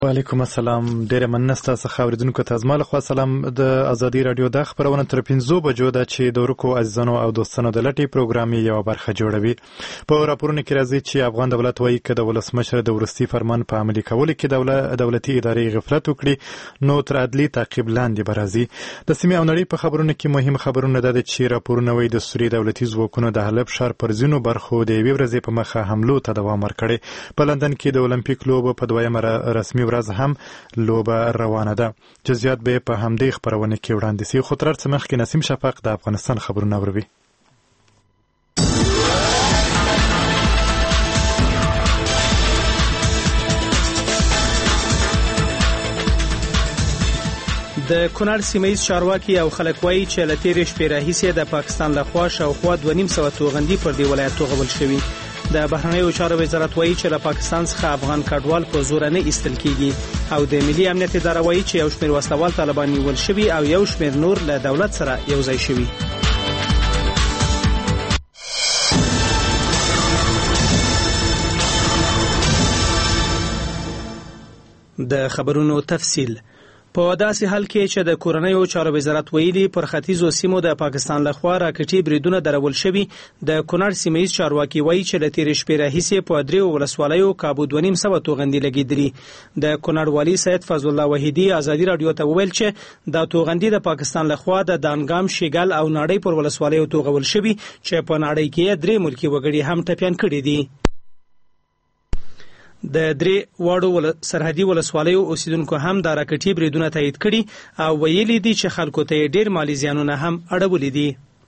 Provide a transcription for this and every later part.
وعلیکم السلام. ډیره مننه ستاسو خبرېدونکو ته. زما لخوا سلام. د ازادي رادیو د خبرونه تر 5 بجو ده چې د ورکو عزیزانو او دوستانو د لټي پروګرام یو برخه جوړوي. په راپورونو کې راځي چې افغان دولت وایي چې د ولسمشر د ورستي فرمان په عملي کولو کې دولتي ادارې غفلت وکړي نو تر عدلي تعقیب لاندې برازي. د سیمې او نړۍ په خبرونو کې مهم خبرونه ده چې راپورونه وایي د سوریې دولتي ځواکونو د حلب ښار پر ځینو برخو د یوې ورځې په مخه حملو ته دوام ورکړی. په لندن کې د اولمپیک لوبو په دویمه رسمي ورځ هم لوبه روانه ده. جزئیات به په همدې خبرونه کې وړاندې شي. خو تر څو مخکې نسیم شفق د افغانستان خبرونه اوري. د کونړ سیمه‌یز چارواکي او خلک وایي چې له تېرې شپې راهیسې د پاکستان لخوا شاوخوا 2.5 توغندي پر دې ولایت توغول شوي. د بهرنیو چارو وزارت وایي چې له پاکستان څخه افغان کډوال په زور نه ایستل کیږي او د ملي امنیت اداره وایي چې یو شمېر وسلوال طالبان نیول شوي او یو شمېر نور له دولت سره یوځای شوي. د خبرونو تفصیل. په داسې حال کې چې د کورنیو چارو وزارت ویلي پر ختیځو سیمو د پاکستان لخوا راکټي بریدونه درول شوي، د کونړ سیمه‌یز چارواکي وایي چې له تېرې شپې راهیسې په 3 ولسوالیو کابو 2.5 توغندي لګېدلي. د کونړ والي سید فضل الله وحیدي ازادي رادیو ته وویل چې د توغندي د پاکستان لخوا د دانګام، شیګل او ناړۍ پر ولسوالیو توغول شوي چې په ناړۍ کې 3 ملکي وګړي هم ټپیان کړي دي. د 3 واړو سرحدي ولسوالیو اوسیدونکو هم د راکټي بریدونه تایید کړي او ویلي دي چې خلکو ته ډیر مالی زیانونه هم اړولي دي.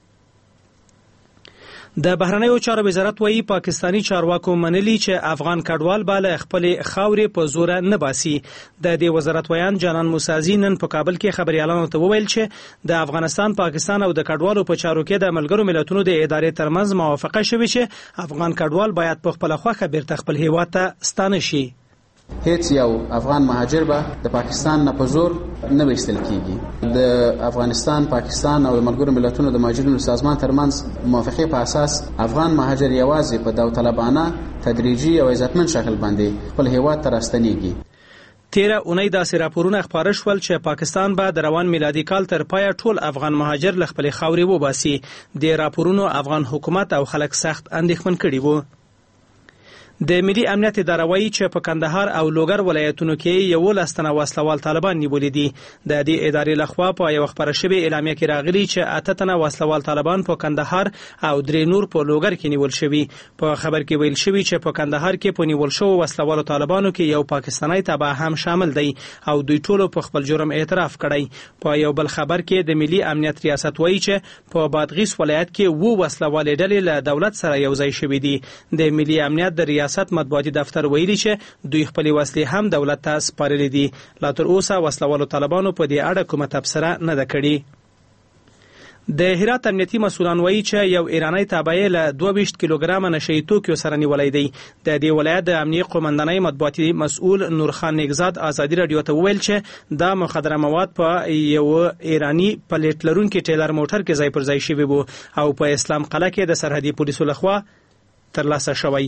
د بهرنیو چارو وزارت وایي پاکستانی چارواکو منلي چې افغان کډوال به له خپل خاورې په زور نه باسي. د دې وزارت ویان جانان موسازي نن په کابل کې خبريالانو ته وویل چې د افغانستان، پاکستان او د کډوالو په چارو کې د ملګرو ملتونو د ادارې ترمنځ موافقه شوې چې افغان کډوال باید په خپل خوخه بیرته خپل هیواد ته ستانه شي. هیڅ یو افغان مهاجر به د پاکستان نه په زور نه ویستل کیږي. د افغانستان، پاکستان او د ملګرو ملتونو د مهاجرینو سازمان ترمنځ موافقه په اساس افغان مهاجر یوازې په داوطلبانه، تدریجي او عزتمن شکل باندې خپل هیواد ته راستنیږي. 13 اونۍ داسې راپورونه خپاره شول چې پاکستان به د روان میلادي کال تر پایه ټول افغان مهاجر له خپل خاورې وباسي. د راپورونو افغان حکومت او خلک سخت اندېښمن کړي وو. د ملي امنیت اداره وایي چې په کندهار او لوګر ولایتونو کې 11 تنه وسلوال طالبان نیولي دي. د دې ادارې لخوا په یو خبره شوې اعلامیه کې راغلي چې 8 تنه وسلوال طالبان په کندهار او 3 نور په لوګر کې نیول شوي. په خبر کې ویل شوی چې په کندهار کې په نیول شوو وسلوال طالبانو کې یو پاکستانی تبع هم شامل دی او دوی ټول په خپل جرم اعتراف کړی. په یو بل خبر کې د ملي امنیت ریاست وایي چې په بادغیس ولایت کې 2 وسلوال ډلې له دولت سره یوځای شوي دي. د ملي امنیت د ریاست مطبوعاتي دفتر ویلي چې دوی خپل وسلې هم دولت ته سپارلې دي. لا تر اوسه وسلوالو طالبانو په دې اړه کومه تبصره نه ده کړې. د هرات امنیتي مسؤلان وایي چې یو ایرانی تابعی له 22 کیلوګرام نشه توکیو سره نیولای دی. د دې ولایت د امنیت قومندانۍ مطبوعاتي مسؤل نورخان نیکزاد ازادي رادیو ته وویل چې دا مخدره مواد په یو ایرانی پلیټ لرونکي ټیلر موټر کې ځای پر ځای شوی وو او په اسلام قلعه کې د سرحدي پولیسو لخوا ترلاسه شوی.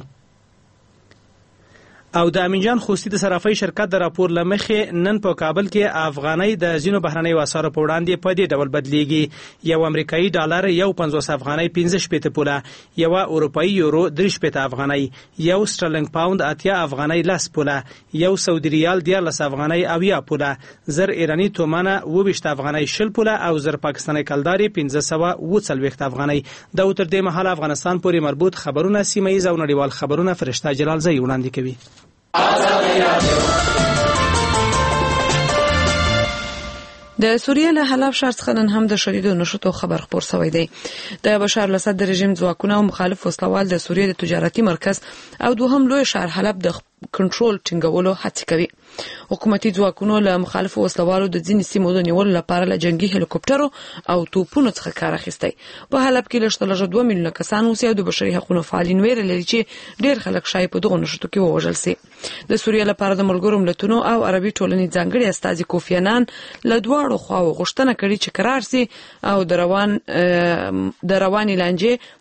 او د امینجان خوستی د صرافۍ شرکت د راپور لمخې نن په کابل کې افغانۍ د ځینو بهرنیو اسعارو په وړاندې په دې ډول بدلیږي. یو امریکایي ډالر یو 50 افغانۍ 15 پوله، یو اروپایي یورو 3 افغانۍ، یو سټرلنګ پاوند 80 افغانۍ 10 پوله، یو سعودي ریال 14 افغانۍ 80 پوله، زر ایرانی تومانه 22 افغانۍ 20 پوله او زر پاکستاني کلداري 1540 افغانۍ. دا تر دې مهاله افغانستان پورې مربوط خبرونه سیمه‌یز او نړیوال خبرونه فرشته جلال زئی وړاندې کوي. د سوریه له حلب ښار څخه نن هم د شدیدو نشټو خبر خپور شوی دی. د بشار الاسد د رژیم ځواکونه او مخالف وسلوال د سوریه د تجارتي مرکز او دوهم لوی ښار حلب د کنټرول ټینګولو هڅه کوي. حکومتي ځواکونو له مخالف وسلوالو د ځینې سیمو د نیولو لپاره له جنگي هلیکوپټرو او توپونو څخه کار اخیستی. په حلب کې لږ 2 میلیونه کسان اوسي او د بشري حقوقو فعالین ویل لري چې ډیر خلک شای په دغه نشټو کې ووژل سي. د سوریه لپاره د ملګرو ملتونو او عربي ټولنې ځانګړي استازي کوفی انان له دواړو خواو غوښتنه کړې چې قرار سي او د رواني لانجې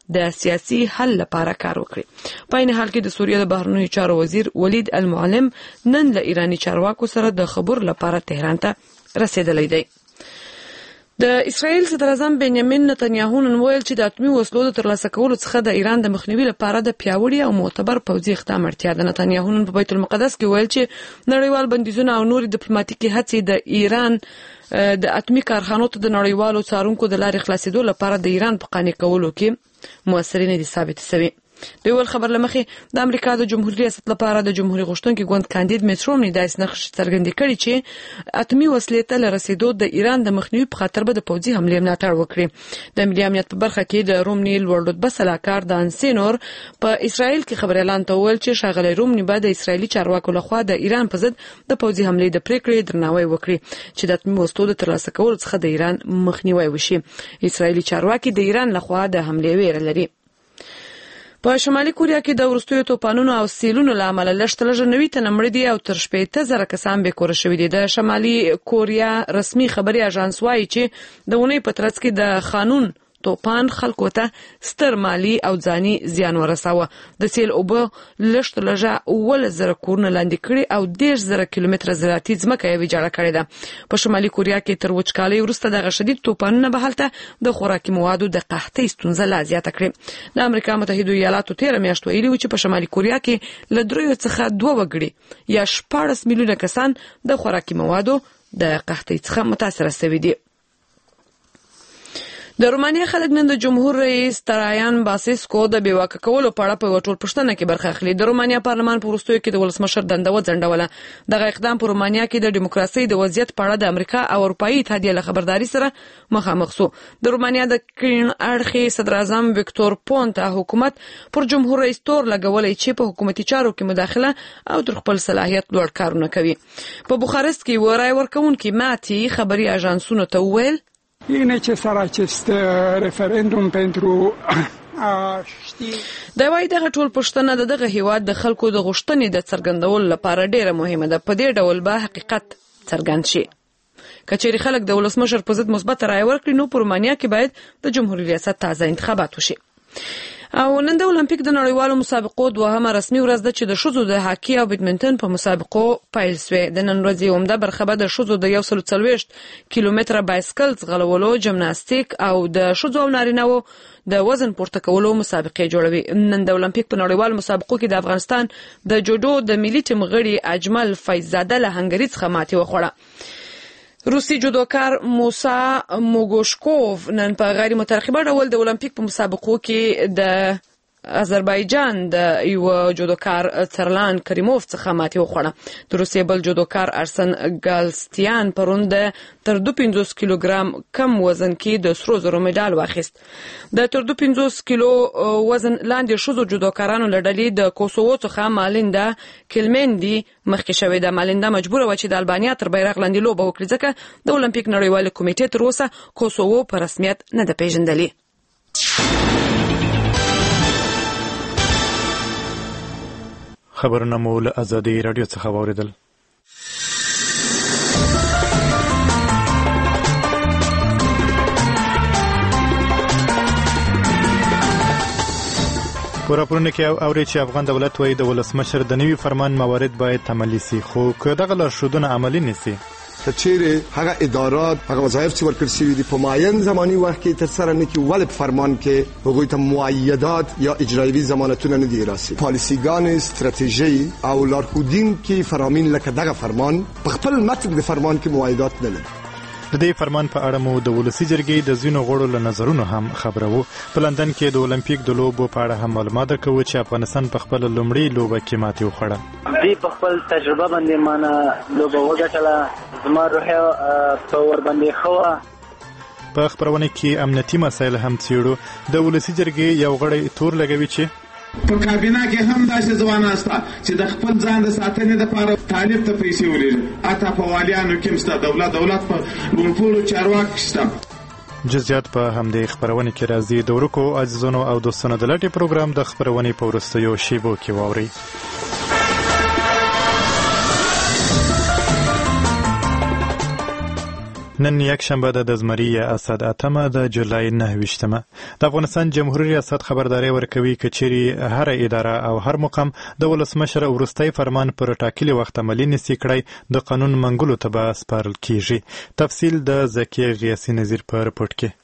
د سیاسي حل لپاره کار وکړي. په عین حال کې د سوریه د بهرنیو چارو وزیر ولید المعلم نن له ایرانی چارواکو سره د خبرو لپاره تهران ته رسیدلی دی. د اسرائیل صدر اعظم بنیامین نتنیاهو نن ویل چې د اتمی وسلو د ترلاسه کولو څخه د ایران د مخنیوي لپاره د پیاوړي او معتبر پوځي اقدام اړتیا ده. نتنیاهو نن په بیت المقدس کې ویل چې نړیوال بندیزونه او نورې ډیپلوماټیکي هڅې د ایران د اتمی کارخانو ته د نړیوالو څارونکو د لارې خلاصېدو لپاره د ایران په قانع کولو کې موثرې نه دي ثابتې شوې. د یو خبر لمخې د امریکا د جمهوریت ریاست لپاره د جمهوریت غوښتونکي ګوند کاندید میټ رومني داسې نقش څرګند کړي چې اتمی وسلې ته رسیدو د ایران د مخنیوي په خاطر به د پوځي حملې ملاتړ وکړي. د ملي امنیت په برخه کې د رومني لوړ رتبه سلاکار دان سینور په اسرائیل کې خبر اعلان ته ویل چې ښاغلی رومني به د اسرایلی چارواکو لخوا د ایران په ضد د پوځي حملې د پریکړې درناوی وکړي چې د اتمی وسلو د ترلاسه کولو څخه د ایران مخنیوي وشي. اسرایلی چارواکي د ایران لخوا د حملې ویره لري. په شمالي کوریا کې د وروستیو توپانونو او سیلونو له امله لږ 90 تنه مړه دي او تر 80,000 کسان بې کوره شوي دي. د شمالي کوریا رسمي خبري اژانس وایي چې د اونۍ په ترڅ کې د خانون توپان خلکو ته ستر مالی او ځاني زیان ورساوه. د سیل اوبه لږه 10,000 کورونه لاندې کړي او 10,000 کیلومتره زراعتي ځمکه یې ویجاړه کړې ده. په شمالي کوریا کې تر وچکالۍ وروسته دغه شدید توپانونه به هلته د خوراکي موادو د قحطۍ ستونزه لا زیاته کړې. د امریکا متحده ایالاتو 13 میاشت ویلي و چې په شمالي کوریا کې له 3 څخه 2 وګړي یا 14 میلیونه کسان د خوراکي موادو د قحطۍ څخه متاثر شوي دي. د رومانیا خلک نن د جمهور رئیس ترایان باسیسکو د بیواکه کولو په اړه په ټول پښتنه کې برخه اخلي. د رومانیا پارلمان په وروستیو کې د ولسمشر دنده وځنډوله. دغه اقدام په رومانیا کې د دیموکراسي د وضعیت په اړه د امریکا او اروپאי اتحادیه له خبرداري سره مخامخ شو. د رومانیا د کین اړخي صدر اعظم وکټور پونټا حکومت پر جمهور رئیس تور لګولې چې په حکومتي چارو کې مداخله او در خپل صلاحیت لوړ کارونه کوي. په بوخارست کې ورای ورکونکي ماتي خبري اژانسونو ته ویل اینه که سر acest referendum pentru دا وایي دغه ټول پښتنه دغه هیواد د خلکو د غوښتنې د څرګندولو لپاره ډیره مهمه ده. په دې ډول به حقیقت څرګند شي. کچېرې خلک د ولسمشر په ضد مثبت رائے ورکړي نو په رومانیا کې باید د جمهوریت ریاست تازه انتخابات وشي. او نن د اولمپیک د نړیوالو مسابقو دوهمه رسمي ورځ ده چې د ښځو د هاکي او بیډمنټن په مسابقو پیل شوې. د نن ورځې عمده برخه به د ښځو د 140 کیلومتره بایسکل ځغلولو، جمناستیک او د ښځو او نارینه‌وو د وزن پورته کولو مسابقې جوړوي. نن د اولمپیک په نړیوالو مسابقو کې د افغانستان د جوډو د ملي ټیم غړي اجمل فیضزاده له هنګري څخه ماتې وخوړه. روسي جودوکار موسا موګوشکوف نن په غیر مترقبه ډول د اولمپیک په مسابقو کې د آذربایجان د یو جودوکار ترلان کریموف څخه ماتې وخوړه. د روسیې بل جودوکار ارسن ګالستیان پرون د تر 250 کیلوګرام کم وزن کې د سرو زرو مډال واخیست. د تر 250 کیلو وزن لاندې شوزو جودوکارانو لړلې د کوسوو څخه مالیندا کلمندي مخکې شوې ده. مالیندا مجبوره و چې د البانیا تر بیرغ لاندې لوبه وکړي ځکه د اولمپیک نړیوال کمیټې تر اوسه کوسوو په رسمیت نه ده پیژندلې. خبرونه مو له ازادي رادیو څخه واوریدل. په راپورونه کې اوري چې افغان دولت وايي د ولسمشر د نوي فرمان موارد باید عملي شي، خو که دغه لارښودونه عملي نشي چیرې هغه ادارات هغه وظایف چې ورکړل شوي دي په معین زماني وخت کې ترسره نه کړي، ولې په فرمان کې هغوی ته معیدات یا اجرایوي ضمانتونه نه دي راسي. پالیسیګانې، ستراتیژي او لارښودونکي فرامین لکه دغه فرمان په خپل متن د فرمان کې معیدات نه لري. د دې فرمان په اړه مو د ولسی جرګې د ځینو غړو له نظرونو هم خبرو. په لندن کې د اولمپیک د لوبو په اړه هم معلومات درکوي چې افغانستان په خپل لومړی لوبه کې ماتې وخوړه. دوی په خپل تجربه باندې مانه لوبه وګټله، زما روحیه په ور باندې ښه. په خبرونه کې امنیتي مسایل هم څیړو. د ولسی جرګې یو غړی تور لګوي چې په کابینه کې هم داسې ځوانان شته چې د خپل ځان د ساتنې لپاره طالب ته پیسې ولېږي. اته په والیانو کې شته، دولت په لومړو چارواکو شته. جزئیات په همدې خبرونه کې راځي. د ورکو عزیزانو او دوستانو د لټي پروګرام د خبرونې په وروستیو شیبو کې واوري. نن یک شنبه د زمری اسد اتمه د جولای 9 د افغانستان جمهوریت ریاست خبرداري ورکوي کچېری هر اداره او هر مقام د ولسمشر ورستۍ فرمان پر ټاکلي وخت عملي نسی کړی د قانون منګولو ته به سپارل کیږي. تفصیل د زکی غیاثي نظیر په رپورت کې.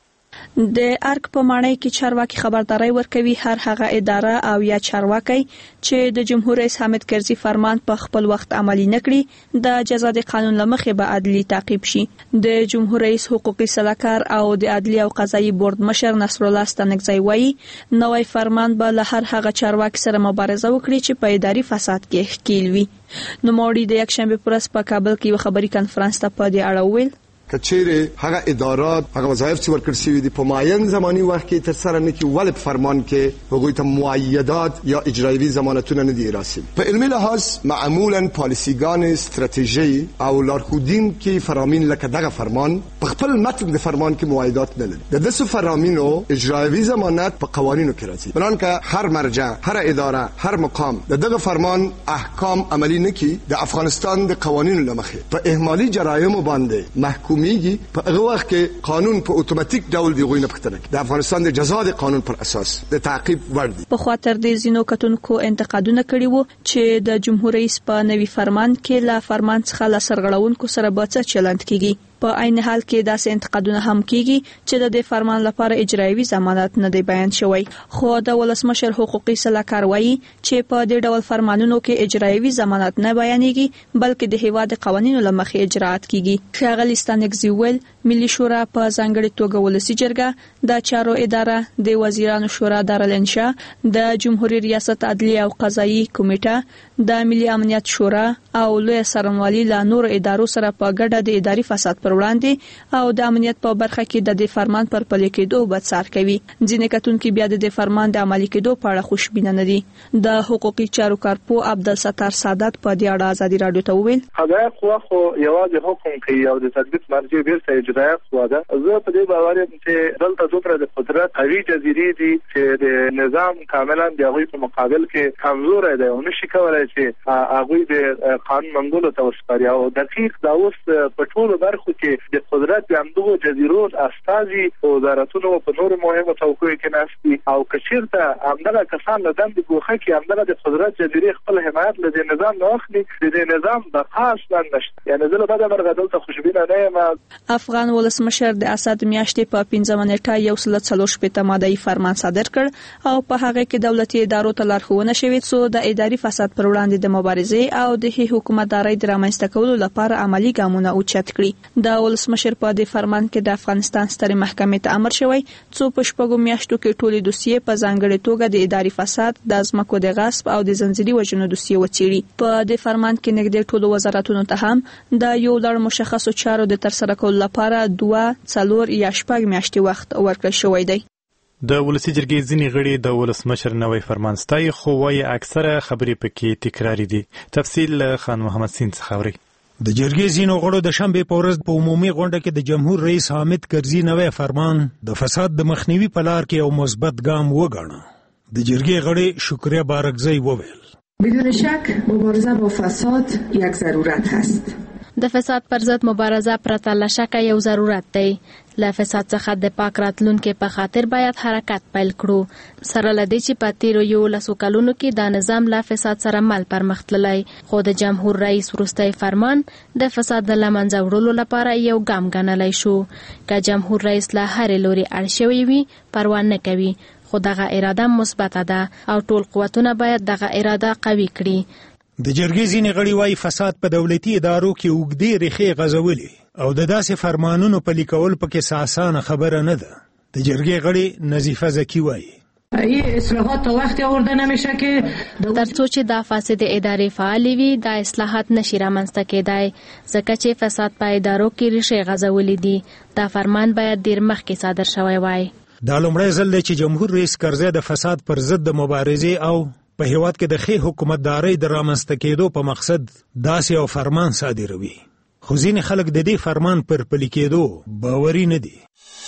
د ارک په معنی کې چارواکي خبرداري ورکوي هر هغه اداره او یا چارواکي چې د جمهور رئیس حامد کرزي فرمان په خپل وخت عملي نکړي د جزا د قانون لمخې به عدلي تعقیب شي. د جمهور رئیس حقوقي سلاکار او د عدلي او قضایي بورډ مشر نصر الله ستانکزی وایي نوې فرمان به له هر هغه چارواکي سره مبارزه وکړي چې په اداري فساد کې ښکیل وي. نو موري د یک شنبه پرس په کابل کې یو خبري کانفرنس ته په دې اړه ویل کچېره هغه ادارات هغه وظایف چې ورکړل شوی دي په معین زمانی وخت کې تر سره نه کی ول په فرمان کې هغوی ته معیدات یا اجرایی ضمانتونه نه دی راسي. په علمي لحاظ معمولا پالیسیګان استراتیژي او لارښودین کې فرامین لکه دغه فرمان په خپل متن د فرمان کې معیدات نه لري. د دسو فرامینو اجرایی ضمانت په قوانینو کې راځي. بلکې هر مرجع هر اداره هر مقام دغه فرمان احکام عملی نه کی د افغانستان د قوانینو لمخې په اهمالي جرایم باندې محکوم میږي. په هغه وخت کې قانون په اتوماتیک ډول دی غوښنه پختنه د افغانستان د جزا د قانون پر اساس د تعقیب ور دي. په خاطر د زینو کتونکو انتقادونه کړي وو چې د جمهور رئیس په نوي فرمان کې لا فرمان څخه لا سرغړونکو سره باڅ چلند کیږي. په عین حال کې داسې انتقادونه هم کیږي چې د دې فرمان لپاره اجرایی ضمانت نه دی بیان شوی. خو د ولسمشر حقوقي سلاکار وایي چې په دې ډول فرمانونو کې اجرایی ضمانت نه بیانېږي بلکې د هیواد قوانینو لمخې اجراات کیږي. ښاغلي ستانکزی ویل ملي شورا په ځانګړي توګه ولسی جرګه د چارو اداره د وزیرانو شورا دارالانشاء د جمهوریت ریاست عدلي او قضایي کمیټه د ملي امنیت شورا او لوی سرموالي له نور ادارو سره په ګډه د اداري فساد پر وړاندې او د امنیت په برخه کې د دې فرمان پر پلي کېدو بڅار کوي. ځینې کتونکو بیا د دې فرمان د عملي کېدو په اړه خوشبینه نه دي. د حقوقي چارو کارپو عبدالستار سادات په دې اړه ازادي رادیو ته وویل قضایي قوه خو یوازې حکم کوي او د تطبیق مرجع بیرته اجرایه قوه ده. زه په دې باور یم چې دلته دومره د قدرت قوي جزیرې دي چې د نظام کاملا د هغوی په مقابل کې کمزوری دی او نشي کولی چې هغوی د قانون منګولو ته وسپاري. او دقیق دا اوس په ټولو برخو کې د قدرت د همدغو جزیرو استازي په وزارتونو په نورو مهمو توقعو کې ناست دي او که چېرته همدغه کسان له دندې ګوښه کړي همدغه د قدرت جزیرې خپل حمایت له دې نظام نه واخلي د دې نظام بقا اصلا نشته. یعنې زه له بده مرغه دلته خوشبینه نه یم. افغان ولسمشر د اسد میاشتې په 15 نیټه 140 ماده‌ای فرمان صادر کړ او په هغه کې دولتي ادارو ته لارښوونه شوې څو د اداري فساد پر وړاندې د مبارزې او د حکومتدارۍ د رامنځته کولو لپاره عملی ګامونه اوچت کړي. د ولسمشر په دې فرمان کې د افغانستان سترې محکمې ته امر شوی څو په شپږو میاشتو کې ټولې دوسیې په ځانګړي توګه د اداري فساد د ځمکو د غصب او د زنجیري وژنو دوسیې وڅېړي. په دې فرمان کې نږدې ټولو وزارتونو ته هم د یو لړ مشخصو چارو د ترسره کولو لپاره 2 4 یا 6 میاشتې وخت ورکړل شوی دی. د ولسی جرګې ځینې غړي د ولسمشر نوې فرمان ستایي خو وايي اکثره خبرې پکې تکراری دي. تفصیل خان محمد سین څخاوري. د جرګې ځینو غړو د شنبې په ورځ په عمومي غونډه کې د جمهور رئیس حامد کرزي نوې فرمان د فساد د مخنیوي په لار کې یو مثبت ګام وګاڼه. د جرګې غړي شکریه بارکزی وویل بدون شک مبارزه با فساد یک ضرورت است. د فساد پر ضد مبارزه پرته له شکه یو ضرورت دی. له فساد څخه د پاک راتلونکو په خاطر باید حرکت پیل کړو. سره لدې چې په تیرو 11 کلونو کې د نظام له فساد سره مل پرمختللی خو د جمهور رئیس وروستۍ فرمان د فساد د لمنځه وړلو لپاره یو ګام ګڼلی شو. که جمهور رئیس له هرې لوري اړ شوی وي پروا نه کوي خو دغه اراده مثبته ده او ټول قوتونه باید دغه اراده قوي کړي. د جرګې ځینې غړي وايي فساد په دولتي ادارو کې اوږدې ریښې غځولې او د داسې فرمانونو پلي کول پکې اسانه خبره نه ده. د جرګې غړي نظیفه زکی وايي این اصلاحات تا وقتی آورده نمیشه که ترڅو چې دا فاسد ادارې فعالې وي دا اصلاحات نشي رامنځته کېدای ځکه چې فساد په ادارو کې ریښې غځولې دي. دا فرمان باید ډېر مخکې صادر شوی وای. دا لومړی ځل دی چې جمهور رئیس کرزی د فساد پر ضد د مبارزې او په هیواد کې د ښې حکومتدارۍ د رامنځته کېدو په مقصد داسې یو فرمان صادروي. خو ځینې خلک د دې فرمان پر پلي کېدو باوري نه دي.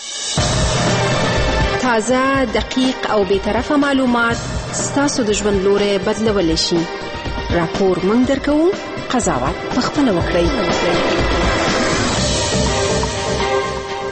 تازه، دقیق او بیطرفه معلومات ستاسو د ژوند لوری بدلولی شي. راپور موږ درکوو، قضاوت پخپله وکړئ.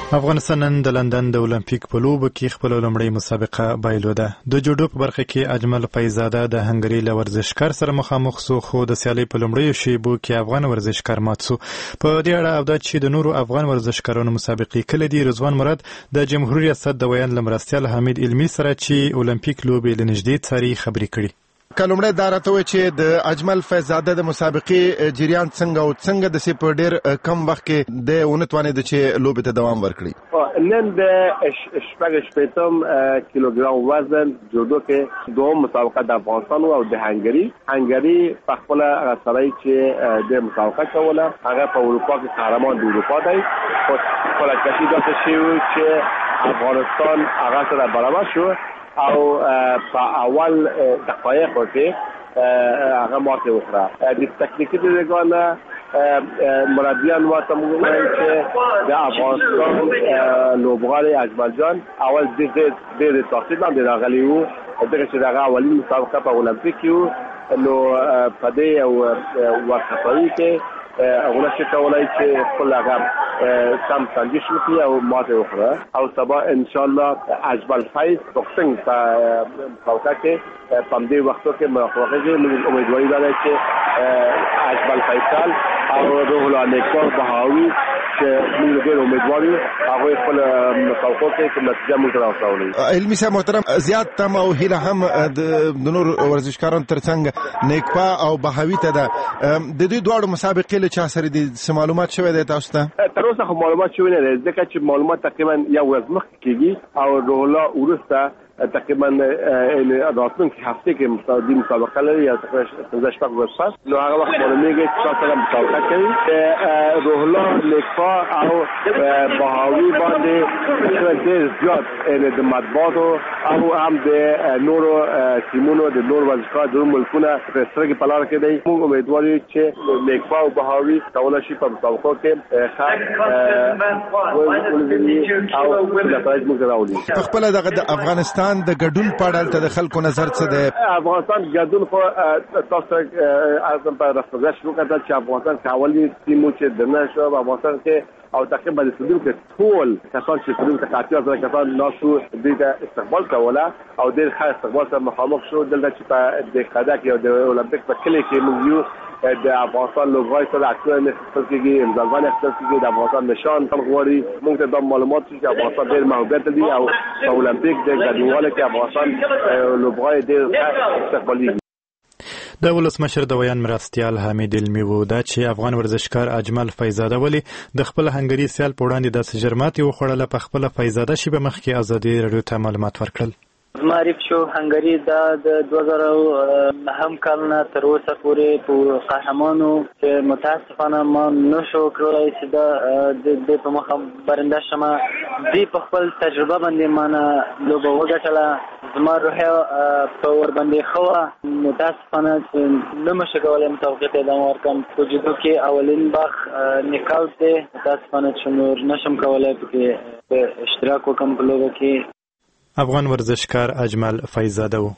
افغانستان نن د لندن د اولمپیک په لوبو کې خپل لومړی مسابقه بایلوده. د جوډو په برخه کې اجمل فیضزاده د هنګري له ورزشکار سره مخامخ سو، خو د سیالۍ په لومړیو شیبو کې افغان ورزشکار مات سو. په دې اړه او د چې د نورو افغان ورزشکارانو مسابقې کله دي، رضوان مراد د جمهوریت ریاست د ویان لمرستیال حمید علمی سره چې اولمپیک لوبې لنږدې څاري خبرې کړي. کلمړه دارته و چې د اجمل فیضزاده د مسابقې جریان څنګه د سپور ډیر کم وخت کې د اونتوانه د چې لوبې ته دوام ورکړي. نن د شپږم کیلوګرام وزن جوډو کې دوم مسابقه د افغانستان او د هنګري په خپل غسرای چې د مسابقه کوله هغه په اروپا کې قهرمان د اروپا دی. خپل کشي دا چې افغانستان هغه سره برابر شو او په اول دقایق کې هغه ماته وکړه. د تکنیکی دغه مربیان ماته وویل چې د افغانستان لوبغاړي اجمل جان اول د تاثیر باندې راغلی وو، دغه چې دغه اولین مسابقه په اولمپیک کې نو په دې او ورخطایي کې هغه چې کولای چې خپل هغه سم تنظیم وکړي او ماته وکړه او سبا ان شاء الله اجمل فیض بوکسینګ په مسابقه کې په دې وختو کې موافقه موږ امیدواري لرو چې اجمل فیصل او روح الله نیکور بهاوی چې موږ ډېر امیدواري هغه خپل مسابقه کې کوم نتیجه موږ راوړو. علمي صاحب محترم، زیات تم او هیله هم د نور ورزشکارانو ترڅنګ نیکپا او بهاوی ته د دې دوه مسابقې له چا سره د معلومات شوی دی تاسو ته؟ تر اوسه خو معلومات شوی نه دی، ځکه چې معلومات تقریبا یو ورځ مخکې کېږي او روح الله ورسته تقریبا راتلونکي هفته کې مسابقه لري یا تقریبا شپږ ورځې پس، نو هغه وخت معلومیږي چې چا سره مسابقه کوي. روح الله نیکپا او بهاوی باندې ډېر زیات د مطبوعاتو او هم د نورو ټیمونو د نورو ورزشکارانو د ملکونو په سترګې په لاره کې دی. موږ امیدوار یو چې نیکپا او بهاوی کولای شي په مسابقو کې او نتایج موږ راوړي. خپل دغه د افغانستان د ګډون په اړه د خلکو نظر څه دی؟ افغانستان ګډون خو تاسو اعظم په رسمي شروع کړل چې افغانستان کاولي ټیمو چې دنه شو افغانستان کې او تقریبا د سودو کې ټول کسان چې سودو ته کاټیا سره کسان ناسو د استقبال کوله او د خاص استقبال سره مخامخ شو. دلته چې په د قاده کې او د اولمپیک په کلی کې موږ یو د افغانستان لوبغاړي سره اکثر خپل کېږي امزالوان خپل کېږي د افغانستان نشان هم غواړي. موږ ته د معلومات چې افغانستان ډېر محبت دي او په اولمپیک د ګډونوالو کې افغانستان لوبغاړي ډېر استقبالي. د ولسمشر د ویان مرستیال حمید علمی وو دا چې افغان ورزشکار اجمل فیضزاده ولی د خپل هنګري سیال په وړاندې د جرماتي وخوړله په خپل فیضزاده شی به مخکې ازادي رادیو ته معلومات ورکړل. معرف شو هنګري د 2009 کال نه تر اوسه پورې په قهرمانو چې متاسفانه ما نشو کړلای چې د په مخه برنده شمه دی په خپل تجربه باندې مانه لوبه وګټله. زما روحیه په ور باندې خو متاسفانه چې نمشه کولای مسابقه ته ادامه ورکم. په جدو کې اولین باخ نکاوت دی، متاسفانه چې نور نشم کولای پکې اشتراک وکم په لوبه کې. افغان ورزشکار اجمل فیضزاده و.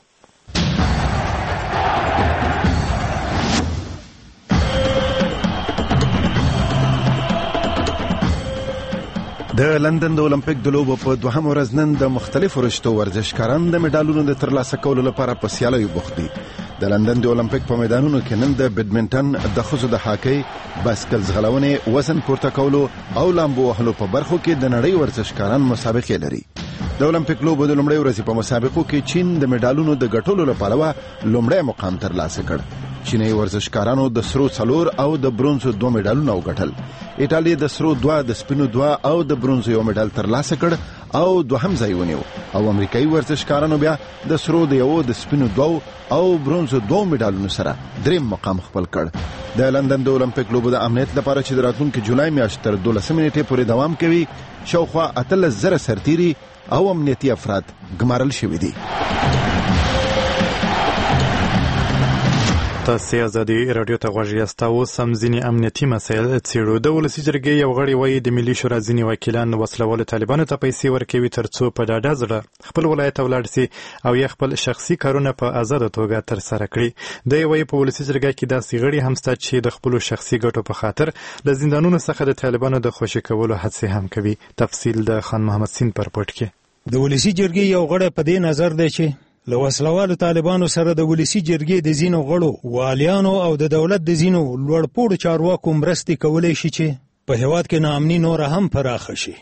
د لندن د اولمپیک د لوبو په دوهم ورځ نن د مختلفو رشتو ورزشکاران د میډالونو د ترلاسه کولو لپاره په سیالیو بوخت دي. د لندن د اولمپیک په میدانونو کې نن د بیډمنټن، د ښځو د هاکۍ، بایسکل ځغلونې، وزن پورته کولو او لامبو وهلو په برخو کې د نړۍ ورزشکاران مسابقې لري. د اولمپیک لوبو د لومړۍ ورځې په مسابقو کې چین د میډالونو د ګټلو لپاره لومړی مقام ترلاسه کړ. چینی ورزشکارانو د سرو 4 او د برونزو 2 میډالونه وګټل. ایټالیا د سرو 2، د سپینو 2 او د برونزو 1 میډال ترلاسه کړ او دوهم ځای ونیو. او امریکایي ورزشکارانو بیا د سرو 1، د سپینو 2 او برونزو 2 میډالونو سره دریم مقام خپل کړ. د لندن د اولمپیک لوبو د امنیت لپاره چې د راتلونکي جولای میاشتې تر 12 نیټې پورې دوام کوي، شاوخوا 18,000 سرتیري او امنیتي افراد ګمارل شوي دي. تاسو ازادي رادیو ته غوږ یاست او سمزنی امنیتي مسایل څیړو. د ولسی جرګې یو غړی وایي د ملي شورا ځینې وکیلان وسلوال طالبانو ته پیسې ورکوي ترڅو په ډاډه زړه خپل ولایت ولاړ سي او یا خپل شخصي کارونه په آزاد توګه تر سره کړي. د وایي په ولسی جرګې کې داسې غړي هم شته چې د خپل شخصي ګټو په خاطر له زندانونو څخه د طالبانو د خوشي کولو هڅه هم کوي. تفصیل د خان محمد سین پر پورت کې. د ولسی جرګې یو غړی په دې نظر دی چې له وسلوالو طالبانو سره د ولسی جرګې د ځینو غړو والیانو او د دولت د ځینو لوړپوړو چارواکو مرستې کولای شي چې په هیواد کې ناامني نور هم پراخه شي.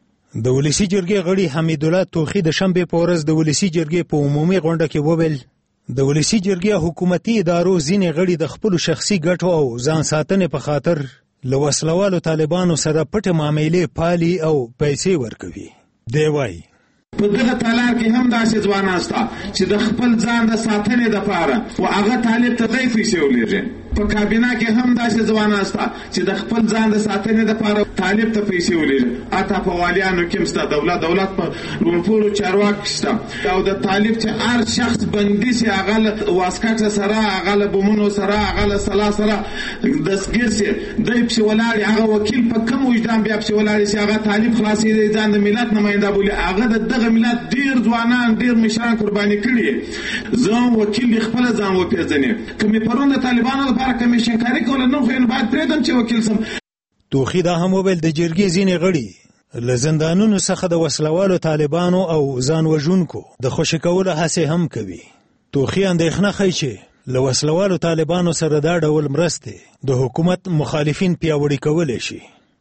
د ولسی جرګې غړي حمیدالله توخی د شنبې په ورځ د ولسی جرګې په عمومي غونډه کې وویل د ولسی جرګې حکومتي ادارو ځینې غړي د خپل شخصي ګټو او ځان ساتنې په خاطر له وسلوالو طالبانو سره پټه معاملې پالي او پیسې ورکوي. دی وایي په دغه تالار کې هم داسې ځوانان شته چې د خپل ځان د ساتنې دپاره و هغه طالب ته دی پیسې ولېږي. په کابینه کې هم داسې ځوانان شته چې د خپل ځان د ساتنې دپاره طالب ته پیسې ولېږي. حتی په والیانو کې هم شته، دولت په لوړپوړو چارواکو شته او د طالب چې هر شخص بندي سي هغه له واسکټ سره، هغه له بمونو سره، هغه له سلا سره دستګیر سي، دی پسې ولاړ هغه وکیل په کم وجدان بیا پسې ولاړ سي هغه طالب خلاصېدی ځان د ملت نماینده بولي. هغه د دغه ملت ډیر ځوانان ډیر مشران قرباني کړي. زه وکیل خپل ځان وپېژنې که مې پرون د طالبانو لپاره کمیشن کاري کوله نو خو باید پرېږدم چې وکیل سم. توخی دا هم وویل د جرګې ځینې غړي له زندانونو څخه د وسلوالو طالبانو او ځان وژونکو د خوشي کولو هڅې هم کوي. توخی اندېښنه ښیي چې له وسلوالو طالبانو سره دا ډول مرستې د حکومت مخالفین پیاوړي کولی شي.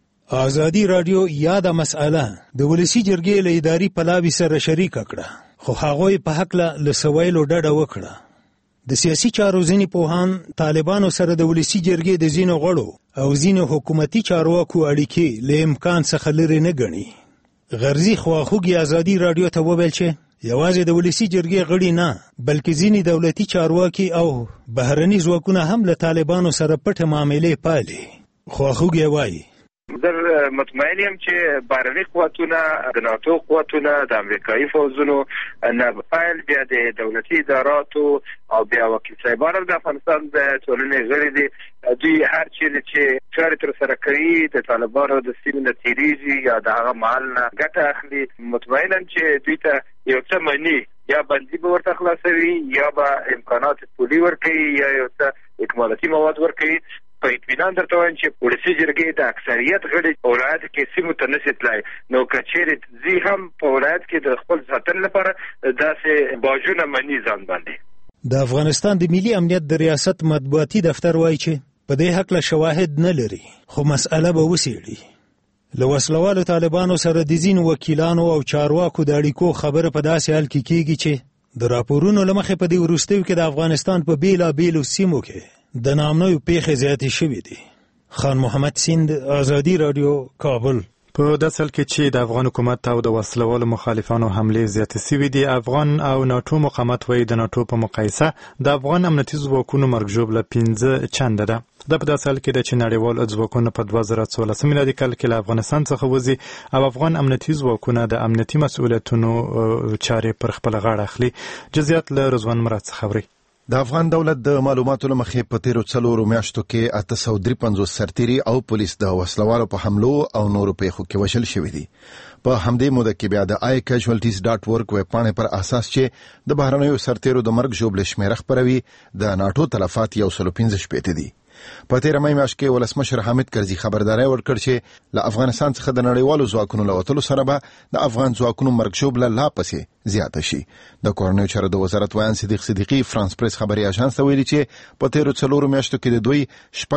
آزادی رادیو یاده مسأله د ولسی جرګې له اداري پلاوي سره شریک کړه، خو هغوی په حق له سویلو ډډه وکړه. د سیاسي چارو ځینې پوهان طالبانو سره د ولسی جرګې د ځینو غړو او ځینو حکومتي چارواکو اړیکې له امکان څخه لرې نه ګڼي. غرضي خواخوږي آزادی رادیو ته وویل چې یوازې د ولسی جرګې غړي نه بلکې ځینې دولتي چارواکي او بهرني ځواکونه هم له طالبانو سره پټه معاملې پالي. خواخوږي وایي زه مطمئن یم چې بهرني قوتونه د ناتو قوتونه د امریکایي فوځونو نه فایل بیا د دولتي اداراتو او بیا وکیل صاحبانو د افغانستان د ټولنې غړي دي. دوی هر چیرې چې چارې ترسره کوي د طالبانو د سیمې نه تېرېږي یا د هغه محل نه ګټه اخلي. مطمئن یم چې دوی ته یو څه مني یا بندي به ورته خلاصوي یا به امکانات پولي ورکوي یا یو څه اکمالاتي مواد ورکوي. په اطمینان درته وایم چې ولسي جرګې د اکثریت غړي ولایت کې سیمو ته نشي تللی، نو که چیرې ځي هم په ولایت کې د خپل ساتنې لپاره داسې باجونه مني ځان باندې. د افغانستان د ملي امنیت د ریاست مطبوعاتي دفتر وایي چې په دې هکله شواهد نه لري، خو مسأله به وڅېړي. له وسلوالو طالبانو سره د ځینو وکیلانو او چارواکو د اړیکو خبره په داسې حال کې کېږي چې د راپورونو له مخې په دې وروستیو کې د افغانستان په بېلابېلو سیمو کې د نامنویو پیښې زیاتې شوې دي. خان محمد سیند، آزادی رادیو، کابل. په داسې حال کې چې د افغان حکومت او د وسلوالو مخالفانو حملې زیاتې شوې دي، افغان او ناټو مقامات وایي د ناټو په مقایسه د افغان امنیتي ځواکونو مرګ ژوبله 15 چنده ده. دا په داسې حال کې ده چې نړیوال ځواکونه په 2014 میلادي کال کې له افغانستان څخه وځي او افغان امنیتي ځواکونه د امنیتي مسؤلیتونو چارې پر خپل غاړه اخلي. جزئیات له رضوان مراد څخه اوري. د افغان دولت د معلوماتو له مخې په تیرو 4 میاشتو کې 853 سرتیري او پولیس د وسلوالو په حملو او نورو پیښو کې وژل شوي دي. په همدې موده کې بیا د iCasualties.org ویب پاڼې پر اساس چې د بهرنیو سرتیرو د مرګ ژوبلې شمیره خپروي د ناټو تلفات 115 دي. په تیر مې میاشت کې ولسمشر حامد کرزي خبرداري ورکړ چې له افغانستان څخه د نړیوالو ځواکونو له وتلو سره به د افغان ځواکونو مرګ ژوبله لا پسې زیاته شي. د کورنیو چارو د وزارت ویان صدیق صدیقي فرانس پریس خبري اژانس ته ویلي چې په تیرو 4 میاشتو کې د دوی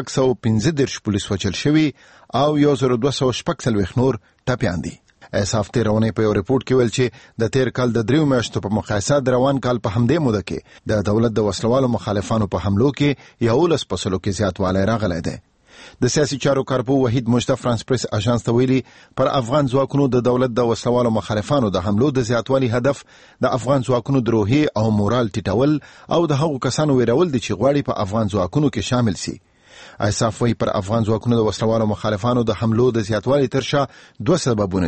615 پولیس وژل شوي او 1240 نور ټپیان دي. اساف تیرونه په یو ریپورت کې ویل چې د تیر کال د 3 میاشتو په مقایسه د روان کال په همدې موده کې د دولت د وسلوالو مخالفانو په حملو کې 11% کې زیاتوالی راغلی دی. د سیاسي چارو کارپو وحید مجده فرانس پریس اژانس ته ویلي پر افغان ځواکونو د دولت د وسلوالو مخالفانو د حملو د زیاتوالي هدف د افغان ځواکونو د روحي او مورال ټیټول او د هغو کسانو ویرول دي چې غواړي په افغان ځواکونو کې شامل سي. اساف وی پر افغان ځواکونو د وسلوالو مخالفانو د حملو د زیاتوالي ترشا 2 سببونه دي.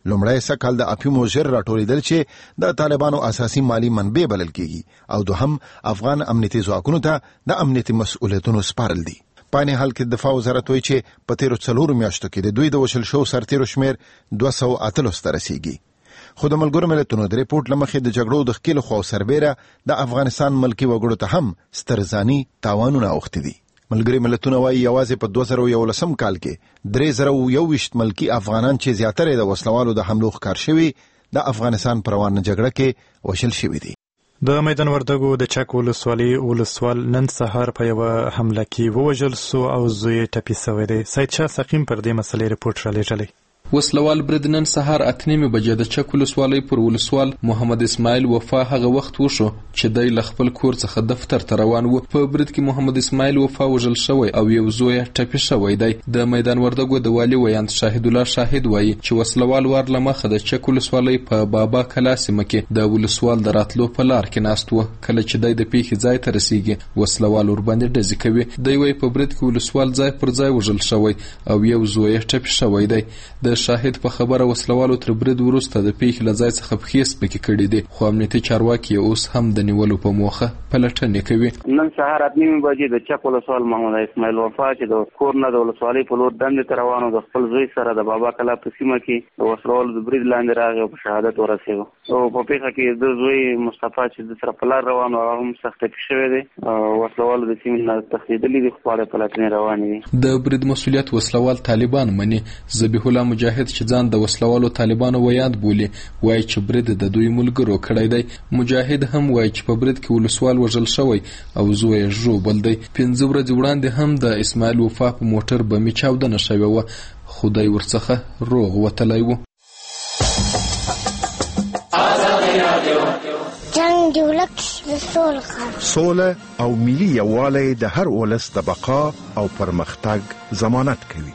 لومړی سکهال د افیمو ژر راټولېدل چې د طالبانو اساسي مالی منبع بلل کیږي او دوهم افغان امنیتي ځواکونو ته د امنیتي مسؤلیتونو سپارل دي. په عین حال کې دفاع وزارت وایي چې په تیرو 4 میاشتو کې د دوی د وشل شو سرتیرو شمیر 208 ته رسیږي. خو د ملګرو ملتونو د ریپورت لمخې د جګړو د ښکېلو خوا سربېره د افغانستان ملکي وګړو ته هم سترځاني تاوانونه اوښتي دي. ملګري ملتونه وایي یوازې په 2011 کال کې 3021 ملکي افغانان چې زیاتره د وسلوالو د حملو ښکار شوي د افغانستان پر روانه جګړه کې وشل شوي دي. د میدان وردګو د چک ولسوال نن سهار په یو حمله کې ووژل سو او زوی ټپي شوی دی. سید شاه سقیم پر دې مسلې ریپورت را لېږلی. وسلوال برید نن سهار 8:30 بجې د چک ولسوالۍ پر ولسوال محمد اسماعیل وفا هغه وخت وشو چې د خپل کور څخه دفتر ته روان و. په برید کې محمد اسماعیل وفا وژل شوی او یو زوی ټپي شوی دی. د میدان وردګو د والي ویاند شاهد الله شاهد وایي چې وسلوال ور لمخه د چک ولسوالۍ په بابا کلا سیمه کې د ولسوال د راتلو په لار کې ناست و. کله چې د پیښې ځای ته رسیږي وسلوال ور باندې ډزې کوي. دی وایي په برید کې ولسوال ځای پر ځای وژل شوی او یو زوی ټپي شوی دی. د شاهد په خبره وسلوالو تر برید وروسته د پیښې له ځای څخه پښې سپکې کړي دي خو امنیتي چارواکي اوس هم د نیولو په موخه پلټنې کوي. نن سهار 8:30 بجې د چک ولسوال محمد اسماعیل وفا چې د کور نه د ولسوالۍ په لور دندې ته روان و د خپل زوی سره د بابا کلا په سیمه کې د وسلوالو د برید لاندې راغی او په شهادت ورسېږي. او په پیښه کې د زوی مصطفی چې د سره په لار روان و هغه هم سخت ټپي شوی دی. وسلوالو د سیمې نه تښتېدلي دي خو د پلټنې روانې دي. د برید مسؤلیت وسلوال طالبان مني. ذبیح الله مجاهد چې ځان د وسلوالو طالبانو ویاند بولي وایي چې برید د دوی ملګرو کړی دی. مجاهد هم وایي چې په برید کې ولسوال وژل شوی او زوی یې ژوبل دی. 5 ورځې وړاندې هم د اسماعیل وفا په موټر بمې چاودنه شوې وه خو دی ورڅخه روغ وتلی و. جنګ د ولس د سوله او ملي یووالی د هر ولس د بقا او پرمختګ ضمانت کوي.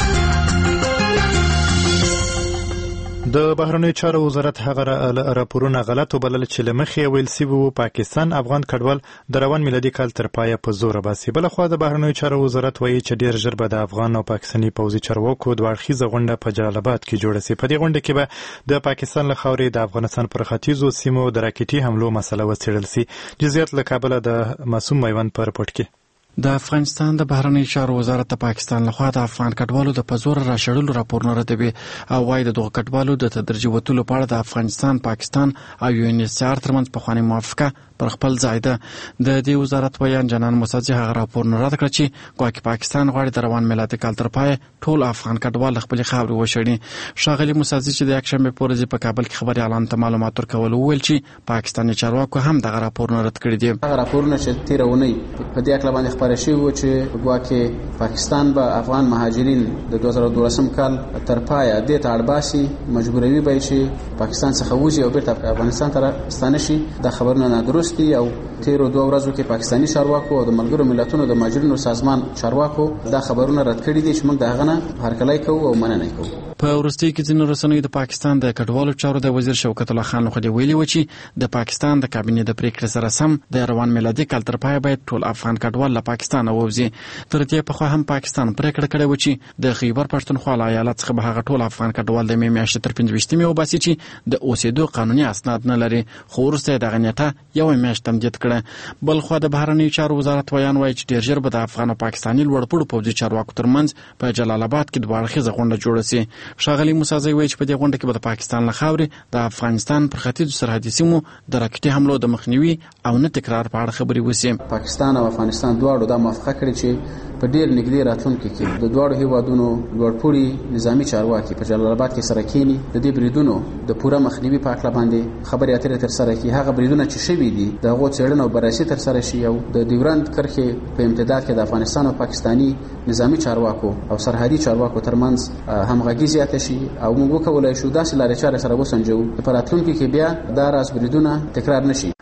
د بهرنیو چارو وزارت هغه راپورونه غلط وبلل چې لمخې ویل سی وو پاکستان افغان کډوال د روان میلادي کال تر پایه په زور باسي. بل خو د بهرنیو چارو وزارت وایي چې ډیر ژر به د افغان او پاکستاني پوځي چارواکو د اړخیزه غونډه په جلال آباد کې جوړه شي. په دې غونډه کې به د پاکستان له خاورې د افغانستان پر ختیځو سیمو د راکټي حملو مسله وڅېړل شي. جزئیات له کابل د معصوم میوند په رپورټ کې. د افغانستان د بهرنیو چارو وزارت د پاکستان لخوا د افغان کډوالو د پزور راشړلو راپورونه ردوي او وايي د دغه کډوالو د تدریجي وټولو په اړه د افغانستان، پاکستان او UNHCR ترمنځ په خواني موافقه پر خپل ځای ده. د دې وزارت ویان جنان مساجي هغه راپورونه رد کړ چې ګواکې پاکستان غواړي د روان میلادي کال تر پای ټول افغان کډوال خپل خاورې وشړي. شاغلي مساجي چې د یکشنبه په ورځ په کابل کې خبري اعلان ته معلومات ورکول ویل چې پاکستاني چارواکو هم دغه راپورونه رد کړی دي. هغه راپورونه چې تیرونی په دې اړه باندې خبره شوی و چې ګواکې پاکستان به افغان مهاجرین د 2012 کال تر پای د تاړباسي مجبوروي به چې پاکستان څخه وځي او بیرته افغانستان ته ستانه شي. دا خبرونه نادرست دي او تیرو 2 ورځو کې پاکستاني چارواکو او د ملګرو ملتونو د مهاجرینو سازمان چارواکو دا خبرونه رد کړي دي چې موږ دا غنه هرکلی کوو او مننه کوو. په ورستي کې ځینو رسنیو د پاکستان د کډوالو چارو د وزیر شوکت الله خان لخوا ویلي و چې د پاکستان د کابینې د پریکړې سره سم د روان میلادي کال تر پای باید ټول افغان کډوال له پاکستان ووځي. تر دې په خو هم پاکستان پریکړه کړې و چې د خیبر پښتونخوا ایالت څخه به هغه ټول افغان کډوال د میاشتې تر 15 وباسي چې د اوسېدو قانوني اسناد نه لري. خو ورسته د غنیته یو میاشت تمدید کړه. بل خو د بهرنیو چارو وزارت ویان وایي چې ډیر ژر به د افغان او پاکستاني لوړپوړو پوځي چارواکو ترمنځ په جلال آباد کې دوه اړخیزه غونډه جوړه شي. شاغلي مساجي وایي چې په دې غونډه کې به د پاکستان له خاورې د افغانستان پر ختیځو سرحدي سیمو د راکټي حملو د مخنیوي او نه تکرار په اړه خبرې وشي. پاکستان او افغانستان دواړو دا موافقه کړې چې په ډیر نږدې راتلونکي کې د دواړو هیوادونو لوړپوړي نظامی چارواکي په جلال آباد کې سره کېني د دې بریدونو د پوره مخنیوي په اړه باندې خبرې اترې تر سره کوي. هغه بریدونه چې شوي دي د هغو څېړنه او بررسي تر سره شي او د ډیورند کرښې په امتداد کې د افغانستان او پاکستاني نظامی چارواکو او سرحدي چارواکو ترمنځ همغږي زیاته شي او موږ وکولای شو داسې لارې چارې سره وسنجو په راتلونکي کې بیا دا راز بریدونه تکرار نشي.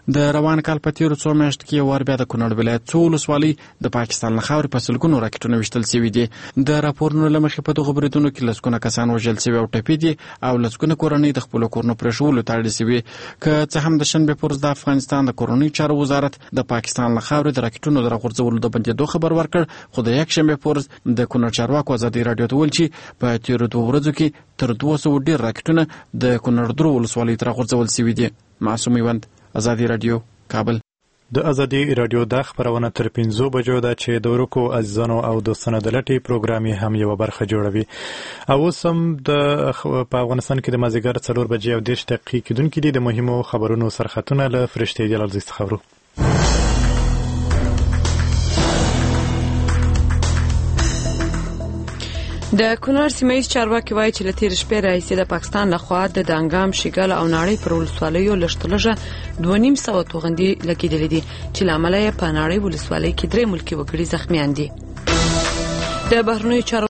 د روان کال په تیرو څو میاشتو کې ور بیا د کونړ ولایت څو ولسوالۍ د پاکستان له خاورې په سلګونو راکټونو وشتل شوي دي. د راپورونو له مخې په دغه بریدونو کې لسګونه کسان وژل شوي او ټپي دي او لسګونه کورنۍ د خپلو کورونو پرېښولو ته اړ شوي. که څه هم د شنبې په ورځ د افغانستان د کورنۍ چارو وزارت د پاکستان له خاورې د راکټونو د راغورځولو د بندېدو خبر ورکړ، خو د یکشنبې په ورځ د کونړ چارواکو ازادي راډیو ته ویل چې په تیرو 2 ورځو کې تر 200 ډېر راکټونه د کونړ درو ولسوالۍ ته راغورځول شوي دي. معصوم میوند، ازادي راډیو، کابل. د ازادي راډیو د خبرونه تر 5 بجو ده چې د ورکو عزیزانو او دوستانو د لټي پروګرام هم یو برخه جوړوي. او سم په افغانستان کې د مازیګر 4 بجې او 10 دقیقې کېدونکې دي. د مهمو خبرونو سرخطونه له فرشتي جلال زیست خبرو. د کونړ سیمه چارواکي وایي چې له تیر شپې راهیسې د پاکستان لخوا د دانګام، شیګل او ناړۍ پر ولسوالیو لشتلجه 2.5 توغندي لګیدلې دي چې لامل یې په ناړۍ ولسوالۍ کې 3 ملکی وګړي زخمیان دي. د بهرنیو چارو